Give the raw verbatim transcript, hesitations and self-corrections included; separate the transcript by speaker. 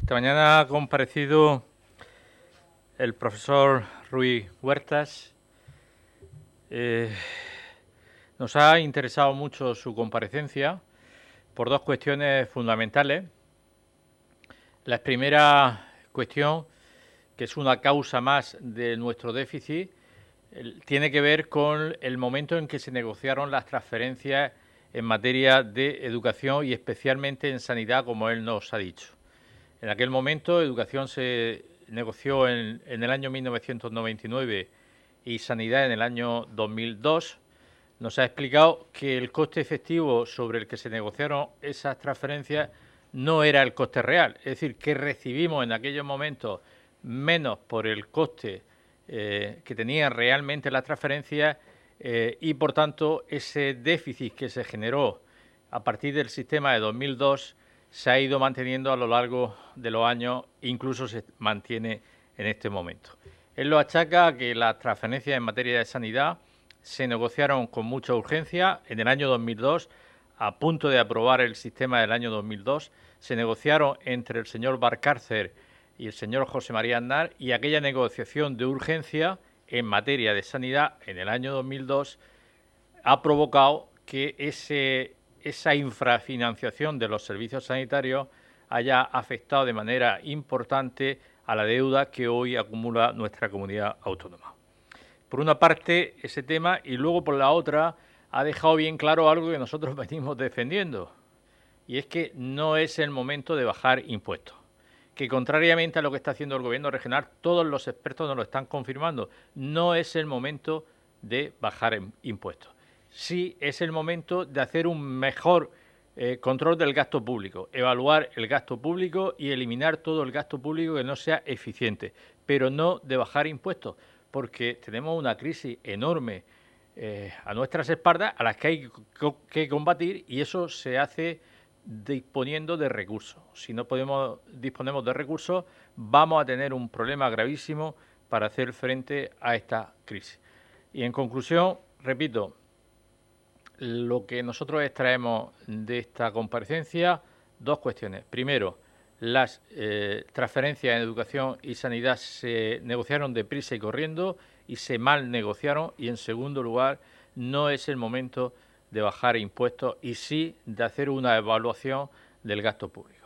Speaker 1: Esta mañana ha comparecido el profesor Ruiz Huertas. Eh, nos ha interesado mucho su comparecencia por dos cuestiones fundamentales. La primera cuestión, que es una causa más de nuestro déficit, tiene que ver con el momento en que se negociaron las transferencias en materia de educación y especialmente en sanidad, como él nos ha dicho. En aquel momento, educación se negoció en, en el año mil novecientos noventa y nueve y sanidad en el año dos mil dos. Nos ha explicado que el coste efectivo sobre el que se negociaron esas transferencias no era el coste real, es decir, que recibimos en aquellos momentos menos por el coste eh, que tenían realmente las transferencias eh, y, por tanto, ese déficit que se generó a partir del sistema de dos mil dos se ha ido manteniendo a lo largo de los años, incluso se mantiene en este momento. Él lo achaca a que las transferencias en materia de sanidad se negociaron con mucha urgencia en el año dos mil dos, a punto de aprobar el sistema del año dos mil dos, se negociaron entre el señor Valcárcel y el señor José María Aznar, y aquella negociación de urgencia en materia de sanidad en el año dos mil dos ha provocado que ese, esa infrafinanciación de los servicios sanitarios haya afectado de manera importante a la deuda que hoy acumula nuestra comunidad autónoma. Por una parte, ese tema, y luego por la otra, ha dejado bien claro algo que nosotros venimos defendiendo, y es que no es el momento de bajar impuestos. Que contrariamente a lo que está haciendo el gobierno regional, todos los expertos nos lo están confirmando, no es el momento de bajar impuestos. Sí es el momento de hacer un mejor eh, control del gasto público, evaluar el gasto público y eliminar todo el gasto público que no sea eficiente, pero no de bajar impuestos, porque tenemos una crisis enorme eh, a nuestras espaldas a las que hay que combatir, y eso se hace disponiendo de recursos. Si no podemos, disponemos de recursos, vamos a tener un problema gravísimo para hacer frente a esta crisis. Y en conclusión, repito, lo que nosotros extraemos de esta comparecencia, dos cuestiones. Primero, las eh, transferencias en educación y sanidad se negociaron deprisa y corriendo y se mal negociaron. Y en segundo lugar, no es el momento de bajar impuestos y sí de hacer una evaluación del gasto público.